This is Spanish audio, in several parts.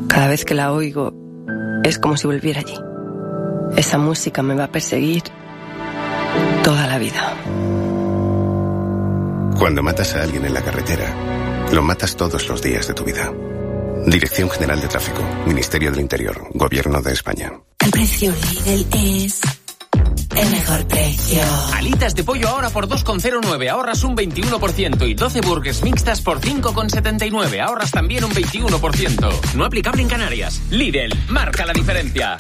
Cada vez que la oigo, es como si volviera allí. Esa música me va a perseguir toda la vida. Cuando matas a alguien en la carretera, lo matas todos los días de tu vida. Dirección General de Tráfico, Ministerio del Interior, Gobierno de España. El precio Lidl es el mejor precio. Alitas de pollo ahora por 2,09, ahorras un 21%, y 12 burgers mixtas por 5,79, ahorras también un 21%. No aplicable en Canarias. Lidl, marca la diferencia.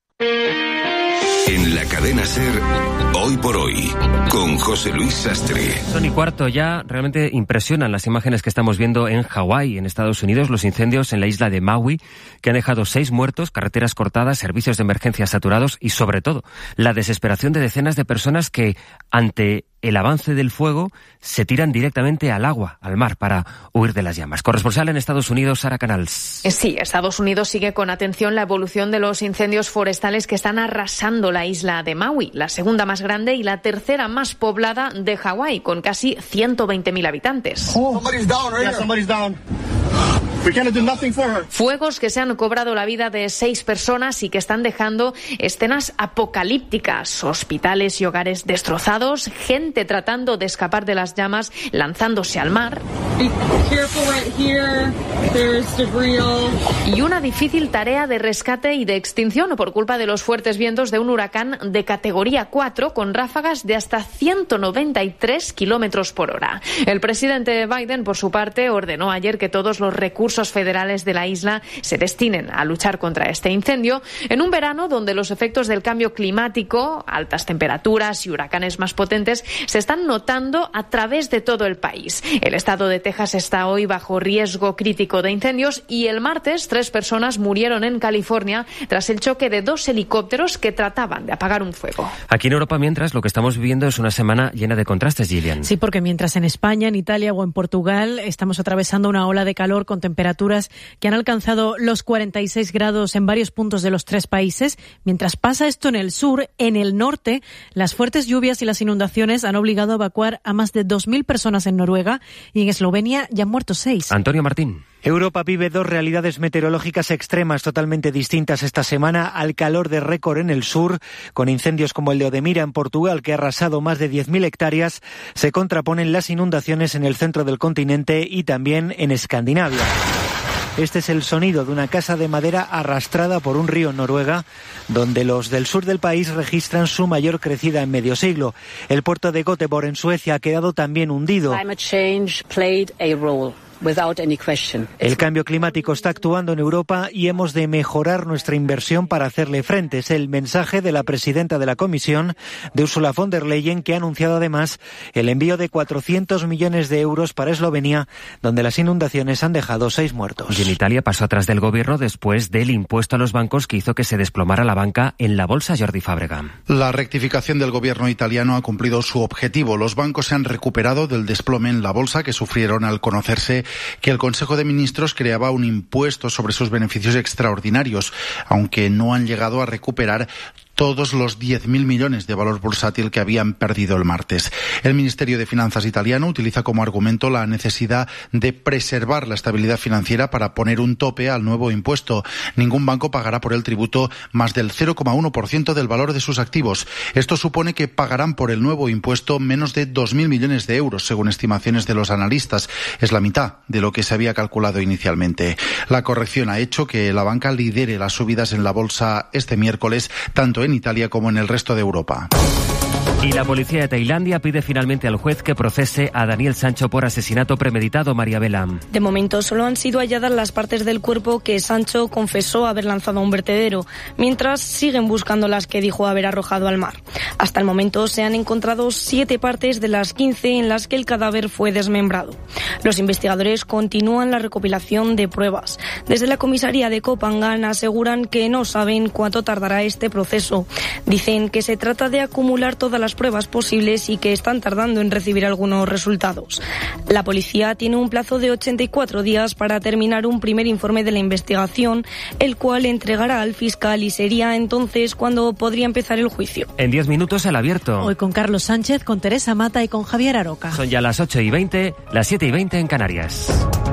En la cadena SER, Hoy por Hoy, con José Luis Sastre. Son y cuarto ya. Realmente impresionan las imágenes que estamos viendo en Hawái, en Estados Unidos, los incendios en la isla de Maui, que han dejado 6 muertos, carreteras cortadas, servicios de emergencia saturados y, sobre todo, la desesperación de decenas de personas que, ante el avance del fuego, se tiran directamente al agua, al mar, para huir de las llamas. Corresponsal en Estados Unidos, Sara Canals. Sí, Estados Unidos sigue con atención la evolución de los incendios forestales que están arrasando la isla de Maui, la segunda más grande y la tercera más poblada de Hawái, con casi 120.000 habitantes. Fuegos que se han cobrado la vida de 6 personas y que están dejando escenas apocalípticas, hospitales y hogares destrozados, gente tratando de escapar de las llamas, lanzándose al mar. Y una difícil tarea de rescate y de extinción por culpa de los fuertes vientos de un huracán de categoría 4 con ráfagas de hasta 193 kilómetros por hora. El presidente Biden, por su parte, ordenó ayer que todos los recursos federales de la isla se destinen a luchar contra este incendio en un verano donde los efectos del cambio climático, altas temperaturas y huracanes más potentes se están notando a través de todo el país. El estado de Texas está hoy bajo riesgo crítico de incendios y el martes 3 personas murieron en California tras el choque de 2 helicópteros que trataban de apagar un fuego. Aquí en Europa, mientras, lo que estamos viviendo es una semana llena de contrastes, Gillian. Sí, porque mientras en España, en Italia o en Portugal estamos atravesando una ola de calor con temperaturas que han alcanzado los 46 grados en varios puntos de los 3 países. Mientras pasa esto en el sur, en el norte, las fuertes lluvias y las inundaciones han obligado a evacuar a más de 2.000 personas en Noruega y en Eslovenia ya han muerto 6. Antonio Martín. Europa vive 2 realidades meteorológicas extremas totalmente distintas esta semana. Al calor de récord en el sur, con incendios como el de Odemira en Portugal, que ha arrasado más de 10.000 hectáreas, se contraponen las inundaciones en el centro del continente y también en Escandinavia. Este es el sonido de una casa de madera arrastrada por un río en Noruega, donde los del sur del país registran su mayor crecida en medio siglo. El puerto de Göteborg en Suecia ha quedado también hundido. El cambio climático está actuando en Europa y hemos de mejorar nuestra inversión para hacerle frente. Es el mensaje de la presidenta de la Comisión, de Ursula von der Leyen, que ha anunciado además el envío de 400 millones de euros para Eslovenia, donde las inundaciones han dejado 6 muertos. Y en Italia pasó atrás del gobierno después del impuesto a los bancos que hizo que se desplomara la banca en la bolsa. Jordi Fábrega. La rectificación del gobierno italiano ha cumplido su objetivo. Los bancos se han recuperado del desplome en la bolsa que sufrieron al conocerse que el Consejo de Ministros creaba un impuesto sobre sus beneficios extraordinarios, aunque no han llegado a recuperar todos los 10.000 millones de valor bursátil que habían perdido el martes. El Ministerio de Finanzas italiano utiliza como argumento la necesidad de preservar la estabilidad financiera para poner un tope al nuevo impuesto. Ningún banco pagará por el tributo más del 0,1% del valor de sus activos. Esto supone que pagarán por el nuevo impuesto menos de 2.000 millones de euros, según estimaciones de los analistas. Es la mitad de lo que se había calculado inicialmente. La corrección ha hecho que la banca lidere las subidas en la bolsa este miércoles, tanto en Italia como en el resto de Europa. Y la policía de Tailandia pide finalmente al juez que procese a Daniel Sancho por asesinato premeditado. María Vela. De momento solo han sido halladas las partes del cuerpo que Sancho confesó haber lanzado a un vertedero, mientras siguen buscando las que dijo haber arrojado al mar. Hasta el momento se han encontrado 7 partes de las 15 en las que el cadáver fue desmembrado. Los investigadores continúan la recopilación de pruebas. Desde la comisaría de Koh Phangan aseguran que no saben cuánto tardará este proceso. Dicen que se trata de acumular todas las pruebas posibles y que están tardando en recibir algunos resultados. La policía tiene un plazo de 84 días para terminar un primer informe de la investigación, el cual entregará al fiscal y sería entonces cuando podría empezar el juicio. En 10 minutos el abierto. Hoy con Carlos Sánchez, con Teresa Mata y con Javier Aroca. Son ya las 8:20, las 7:20 en Canarias.